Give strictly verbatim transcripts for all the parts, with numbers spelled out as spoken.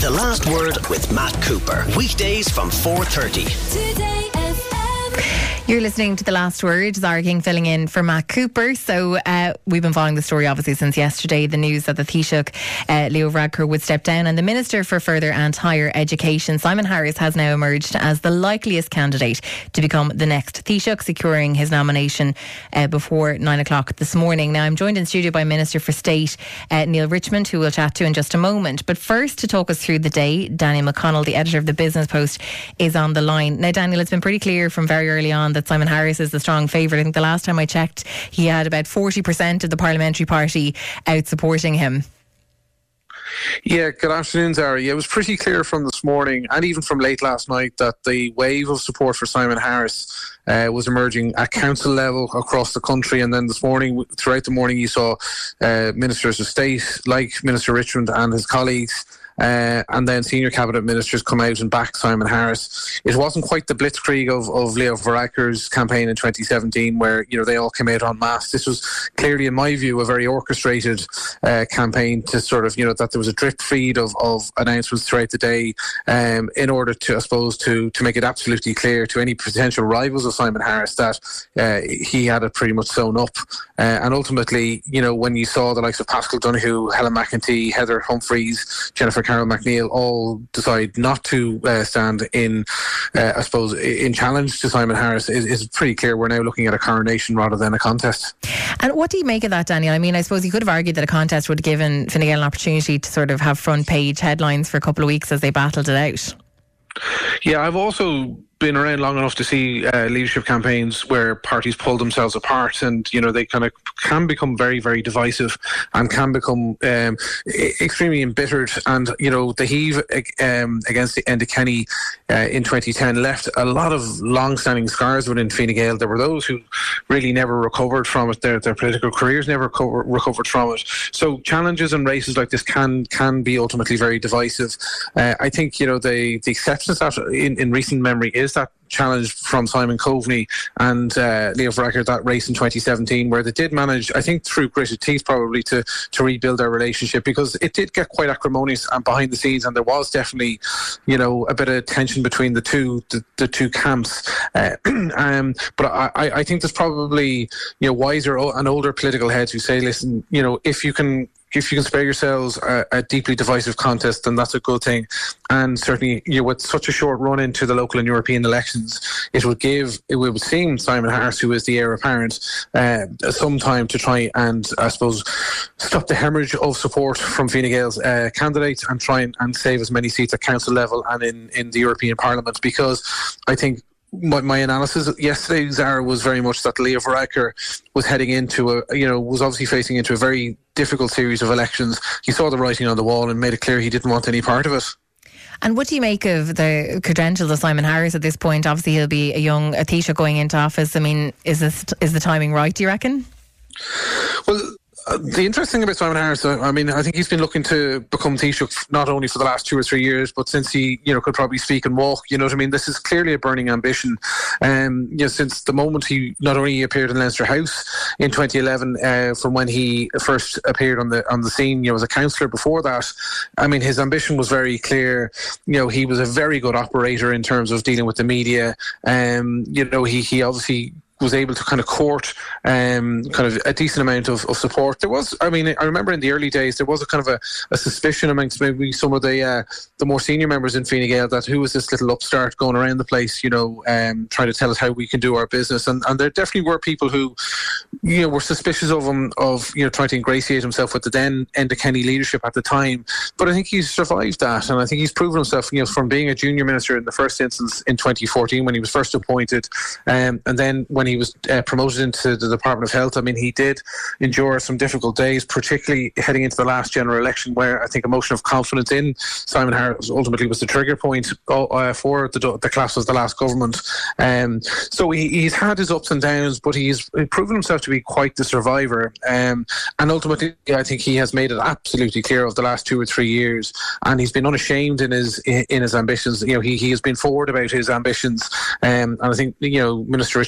The Last Word with Matt Cooper. Weekdays from four thirty. Today F M. You're listening to The Last Word. Zara King filling in for Matt Cooper. So uh, we've been following the story obviously since yesterday. The news that the Taoiseach, uh, Leo Varadkar, would step down, and the Minister for Further and Higher Education, Simon Harris, has now emerged as the likeliest candidate to become the next Taoiseach, securing his nomination uh, before nine o'clock this morning. Now I'm joined in studio by Minister for State uh, Neil Richmond, who we'll chat to in just a moment. But first, to talk us through the day, Daniel McConnell, the editor of the Business Post, is on the line. Now Daniel, it's been pretty clear from very early on that Simon Harris is the strong favourite. I think the last time I checked, he had about forty percent of the parliamentary party out supporting him. Yeah, good afternoon, Zara. Yeah, it was pretty clear from this morning and even from late last night that the wave of support for Simon Harris uh, was emerging at council level across the country. And then this morning, throughout the morning, you saw uh, ministers of state like Minister Richmond and his colleagues, Uh, and then senior cabinet ministers come out and back Simon Harris. It wasn't quite the blitzkrieg of, of Leo Varadkar's campaign in twenty seventeen, where you know they all came out en masse. This was clearly, in my view, a very orchestrated uh, campaign to sort of, you know, that there was a drip feed of, of announcements throughout the day um, in order to, I suppose, to, to make it absolutely clear to any potential rivals of Simon Harris that uh, he had it pretty much sewn up. Uh, and ultimately, you know, when you saw the likes of Pascal Donoghue, Helen McEntee, Heather Humphreys, Jennifer Carroll McNeil all decide not to uh, stand in, uh, I suppose, in challenge to Simon Harris, is, is pretty clear we're now looking at a coronation rather than a contest. And what do you make of that, Daniel? I mean, I suppose you could have argued that a contest would have given Fine Gael an opportunity to sort of have front page headlines for a couple of weeks as they battled it out. Yeah, I've also been around long enough to see uh, leadership campaigns where parties pull themselves apart, and you know they kind of can become very, very divisive and can become um, extremely embittered. And you know the heave um, against Enda Kenny uh, in twenty ten left a lot of long-standing scars within Fine Gael. There were those who really never recovered from it. Their their political careers never co- recovered from it. So challenges and races like this can can be ultimately very divisive. Uh, I think you know the the exceptions that in, in recent memory is that challenge from Simon Coveney and uh, Leo Varadkar, that race in twenty seventeen, where they did manage, I think through gritted teeth probably, to, to rebuild their relationship, because it did get quite acrimonious and behind the scenes, and there was definitely, you know, a bit of tension between the two the, the two camps. Uh, um, but I, I think there's probably, you know, wiser and older political heads who say, listen, you know, if you can If you can spare yourselves a, a deeply divisive contest, then that's a good thing. And certainly, you know, with such a short run into the local and European elections, it would give, it would seem, Simon Harris, who is the heir apparent, uh, some time to try and, I suppose, stop the hemorrhage of support from Fine Gael's uh, candidates and try and, and save as many seats at council level and in, in the European Parliament. Because I think My, my analysis yesterday, Zara, was very much that Leo Varadkar was heading into a, you know, was obviously facing into a very difficult series of elections. He saw the writing on the wall and made it clear he didn't want any part of it. And what do you make of the credentials of Simon Harris at this point? Obviously, he'll be a young a Taoiseach going into office. I mean, is this is the timing right, do you reckon? Well, Uh, the interesting thing about Simon Harris, uh, I mean, I think he's been looking to become Taoiseach not only for the last two or three years, but since he, you know, could probably speak and walk. You know what I mean? This is clearly a burning ambition. Um, you know, since the moment he not only appeared in Leinster House in twenty eleven, uh, from when he first appeared on the on the scene, you know, as a councillor. Before that, I mean, his ambition was very clear. You know, he was a very good operator in terms of dealing with the media. Um, you know, he he obviously was able to kind of court um, kind of a decent amount of, of support. There was, I mean, I remember in the early days, there was a kind of a, a suspicion amongst maybe some of the uh, the more senior members in Fine Gael that who is this little upstart going around the place, you know, um, trying to tell us how we can do our business. And, and there definitely were people who, you know, were suspicious of him, of, you know, trying to ingratiate himself with the then Enda Kenny leadership at the time. But I think he's survived that, and I think he's proven himself, you know, from being a junior minister in the first instance in twenty fourteen when he was first appointed, um, and then when he was uh, promoted into the Department of Health. I mean, he did endure some difficult days, particularly heading into the last general election, where I think a motion of confidence in Simon Harris ultimately was the trigger point uh, for the, the class as the last government. Um, so he, he's had his ups and downs, but he's proven himself to be quite the survivor. Um, and ultimately, I think he has made it absolutely clear over the last two or three years, and he's been unashamed in his in his ambitions. You know, he, he has been forward about his ambitions, um, and I think, you know, Minister Richmond can probably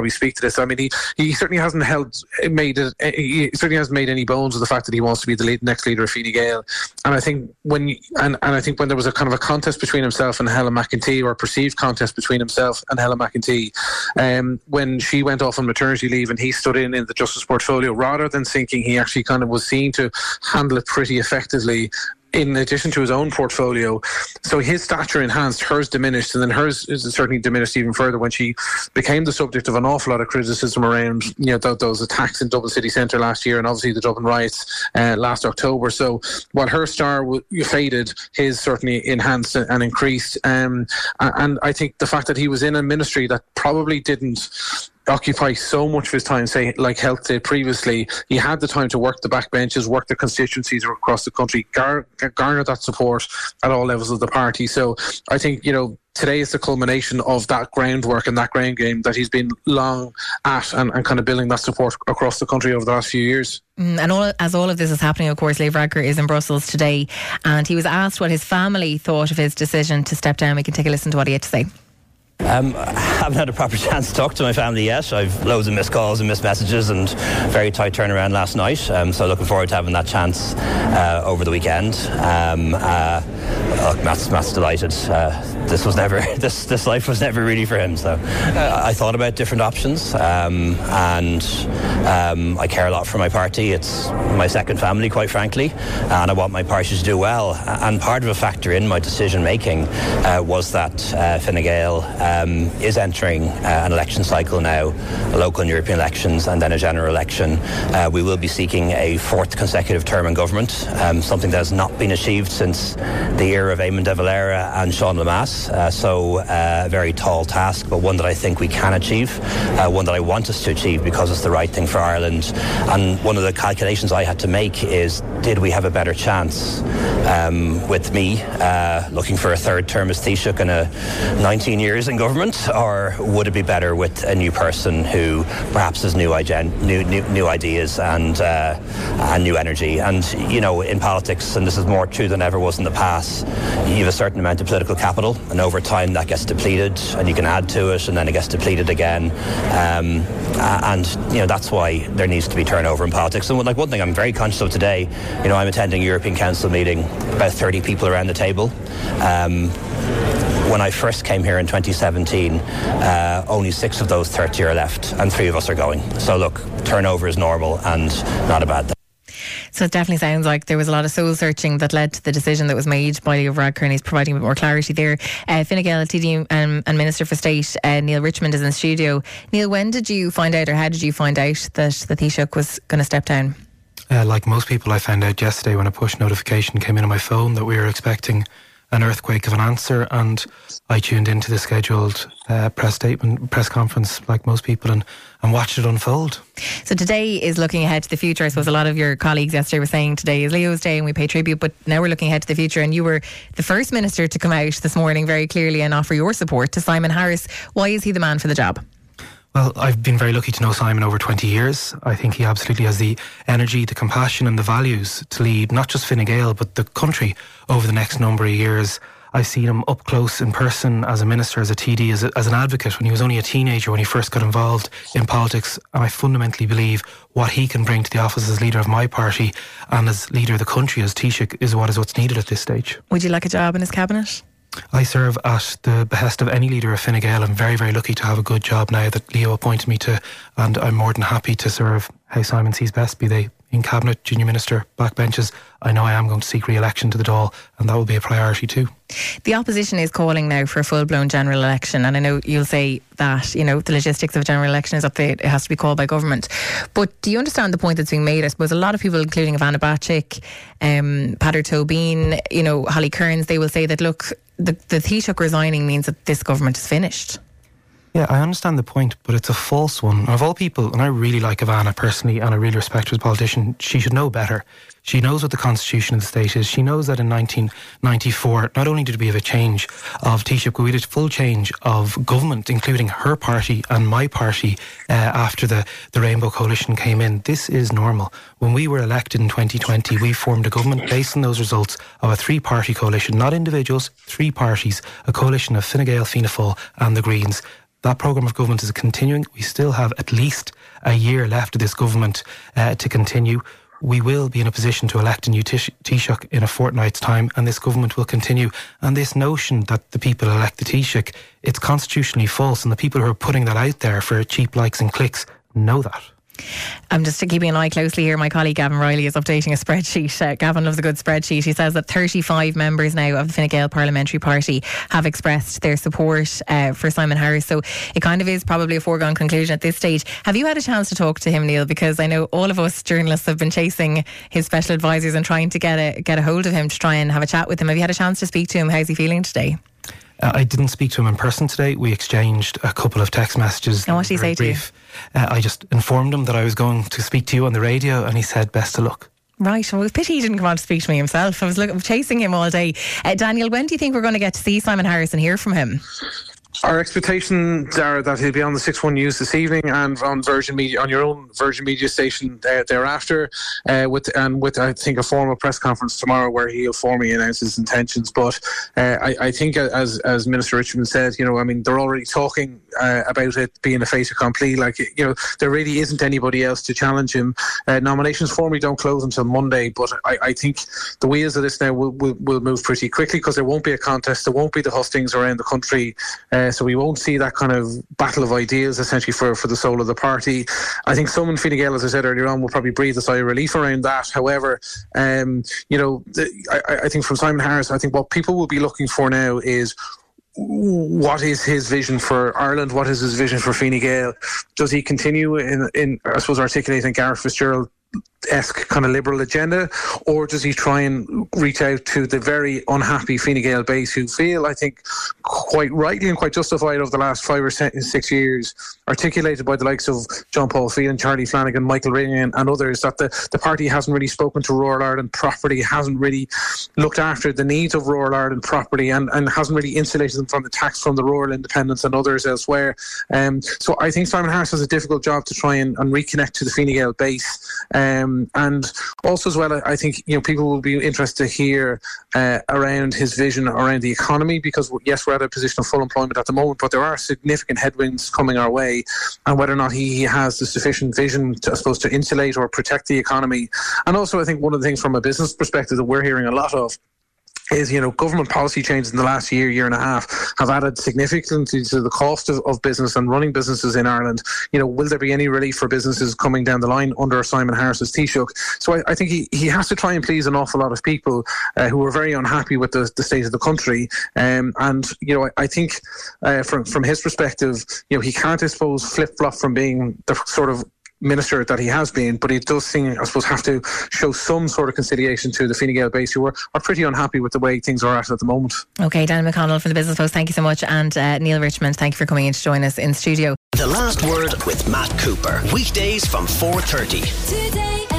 probably speak to this. I mean, he, he certainly hasn't held made it. He certainly hasn't made any bones of the fact that he wants to be the lead, next leader of Fine Gael. And I think when and, and I think when there was a kind of a contest between himself and Helen McEntee, or a perceived contest between himself and Helen McEntee, um, when she went off on maternity leave and he stood in in the Justice portfolio, rather than thinking, he actually kind of was seen to handle it pretty effectively in addition to his own portfolio. So his stature enhanced, hers diminished, and then hers is certainly diminished even further when she became the subject of an awful lot of criticism around, you know, th- those attacks in Dublin city centre last year, and obviously the Dublin riots uh, last October. So while her star w- faded, his certainly enhanced and increased. Um, and I think the fact that he was in a ministry that probably didn't occupy so much of his time, say, like health did previously, he had the time to work the backbenches, work the constituencies across the country, gar- garner that support at all levels of the party. So I think, you know, today is the culmination of that groundwork and that ground game that he's been long at, and, and kind of building that support across the country over the last few years. Mm, and all, as all of this is happening, of course, Leo Varadkar is in Brussels today, and he was asked what his family thought of his decision to step down. We can take a listen to what he had to say. Um, I haven't had a proper chance to talk to my family yet. I've loads of missed calls and missed messages, and very tight turnaround last night. Um, so looking forward to having that chance uh, over the weekend. Um, uh, look, Matt's, Matt's delighted. Uh, this was never this this life was never really for him. So uh, I thought about different options, um, and um, I care a lot for my party. It's my second family, quite frankly, and I want my party to do well. And part of a factor in my decision making uh, was that uh, Fine Gael Um, is entering uh, an election cycle now, local and European elections, and then a general election. Uh, we will be seeking a fourth consecutive term in government, um, something that has not been achieved since the era of Eamon de Valera and Sean Lemass. Uh, so uh, a very tall task, but one that I think we can achieve, uh, one that I want us to achieve because it's the right thing for Ireland. And one of the calculations I had to make is, did we have a better chance um, with me uh, looking for a third term as Taoiseach in a nineteen years in government, or would it be better with a new person who perhaps has new igen- new, new new ideas and uh, and new energy? And you know, in politics, and this is more true than ever was in the past, you have a certain amount of political capital, and over time that gets depleted, and you can add to it, and then it gets depleted again. Um, and you know, that's why there needs to be turnover in politics. And like one thing I'm very conscious of today, you know, I'm attending a European Council meeting, about thirty people around the table. Um, When I first came here in twenty seventeen, uh, only six of those thirty are left, and three of us are going. So look, turnover is normal and not a bad thing. So it definitely sounds like there was a lot of soul searching that led to the decision that was made by Leo Varadkar, and he's providing a bit more clarity there. Uh, Fine Gael T D um, and Minister for State uh, Neil Richmond is in the studio. Neil, when did you find out, or how did you find out that the Taoiseach was going to step down? Uh, like most people, I found out yesterday when a push notification came in on my phone that we were expecting an earthquake of an answer, and I tuned into the scheduled uh, press statement, press conference, like most people, and, and watched it unfold. So today is looking ahead to the future. I suppose a lot of your colleagues yesterday were saying today is Leo's day and we pay tribute, but now we're looking ahead to the future, and you were the first minister to come out this morning very clearly and offer your support to Simon Harris. Why is he the man for the job? Well, I've been very lucky to know Simon over twenty years. I think he absolutely has the energy, the compassion and the values to lead not just Fine Gael but the country over the next number of years. I've seen him up close in person as a minister, as a T D, as, a, as an advocate when he was only a teenager, when he first got involved in politics. And I fundamentally believe what he can bring to the office as leader of my party and as leader of the country, as Taoiseach, is what is what's needed at this stage. Would you like a job in his cabinet? I serve at the behest of any leader of Fine Gael. I'm very, very lucky to have a good job now that Leo appointed me to, and I'm more than happy to serve how Simon sees best, be they in cabinet, junior minister, backbenches. I know I am going to seek re-election to the Dáil, and that will be a priority too. The opposition is calling now for a full-blown general election, and I know you'll say that, you know, the logistics of a general election is up there, it has to be called by government. But do you understand the point that's being made? I suppose a lot of people, including Ivana Bacik, um, Peadar Tóibín, you know, Holly Kearns, they will say that, look, the, the Taoiseach resigning means that this government is finished. Yeah, I understand the point, but it's a false one. And of all people, and I really like Ivana personally, and I really respect her as a politician, she should know better. She knows what the constitution of the state is. She knows that in nineteen ninety-four, not only did we have a change of Taoiseach, but we did a full change of government, including her party and my party, uh, after the, the Rainbow Coalition came in. This is normal. When we were elected in twenty twenty, we formed a government based on those results of a three-party coalition, not individuals, three parties, a coalition of Fine Gael, Fianna Fáil and the Greens. That programme of government is continuing. We still have at least a year left of this government uh, to continue. We will be in a position to elect a new Taoiseach in a fortnight's time, and this government will continue. And this notion that the people elect the Taoiseach, it's constitutionally false, and the people who are putting that out there for cheap likes and clicks know that. I'm just keeping an eye closely here. My colleague Gavin Riley is updating a spreadsheet. Uh, Gavin loves a good spreadsheet. He says that thirty-five members now of the Fine Gael Parliamentary Party have expressed their support uh, for Simon Harris. So it kind of is probably a foregone conclusion at this stage. Have you had a chance to talk to him, Neil? Because I know all of us journalists have been chasing his special advisors and trying to get a get a hold of him to try and have a chat with him. Have you had a chance to speak to him? How's he feeling today? Uh, I didn't speak to him in person today. We exchanged a couple of text messages. And what did he say to you? Uh, I just informed him that I was going to speak to you on the radio, and he said, best of luck. Right, well, it's a pity he didn't come on to speak to me himself. I was looking, chasing him all day. Uh, Daniel, when do you think we're going to get to see Simon Harris and hear from him? Our expectations are that he'll be on the six one News this evening and on Virgin Media, on your own Virgin Media station uh, thereafter, uh, with and with I think a formal press conference tomorrow where he'll formally announce his intentions. But uh, I, I think, as as Minister Richmond said, you know, I mean, they're already talking uh, about it being a fait accompli. Like, you know, there really isn't anybody else to challenge him. Uh, nominations formally don't close until Monday, but I, I think the wheels of this now will, will, will move pretty quickly, because there won't be a contest, there won't be the hustings around the country. Uh, So we won't see that kind of battle of ideas, essentially, for, for the soul of the party. I think some in Fine Gael, as I said earlier on, will probably breathe a sigh of relief around that. However, um, you know, the, I, I think from Simon Harris, I think what people will be looking for now is, what is his vision for Ireland? What is his vision for Fine Gael? Does he continue in, in I suppose, articulating Gareth Fitzgerald esque kind of liberal agenda, or does he try and reach out to the very unhappy Fine Gael base who feel, I think, quite rightly and quite justified over the last five or six years, articulated by the likes of John Paul Phelan, Charlie Flanagan, Michael Ringan and others, that the, the party hasn't really spoken to rural Ireland properly, hasn't really looked after the needs of rural Ireland properly, and, and hasn't really insulated them from the tax from the rural independents and others elsewhere. Um, so I think Simon Harris has a difficult job to try and, and reconnect to the Fine Gael base. Um, and also as well, I think, you know, people will be interested to hear uh, around his vision around the economy, because yes, we're at a position of full employment at the moment, but there are significant headwinds coming our way, and whether or not he has the sufficient vision to, I suppose, to insulate or protect the economy. And also, I think one of the things from a business perspective that we're hearing a lot of is, you know, government policy changes in the last year, year and a half have added significantly to the cost of, of business and running businesses in Ireland. You know, will there be any relief for businesses coming down the line under Simon Harris's Taoiseach? So I, I think he, he has to try and please an awful lot of people uh, who are very unhappy with the, the state of the country. Um, and, you know, I, I think uh, from, from his perspective, you know, he can't, I suppose, flip-flop from being the sort of minister that he has been, but he does seem, I suppose, have to show some sort of conciliation to the Fine Gael base, who are, are pretty unhappy with the way things are at at the moment. Okay, Dan McConnell from the Business Post, thank you so much, and uh, Neil Richmond, thank you for coming in to join us in studio. The Last Word with Matt Cooper, weekdays from four thirty. Today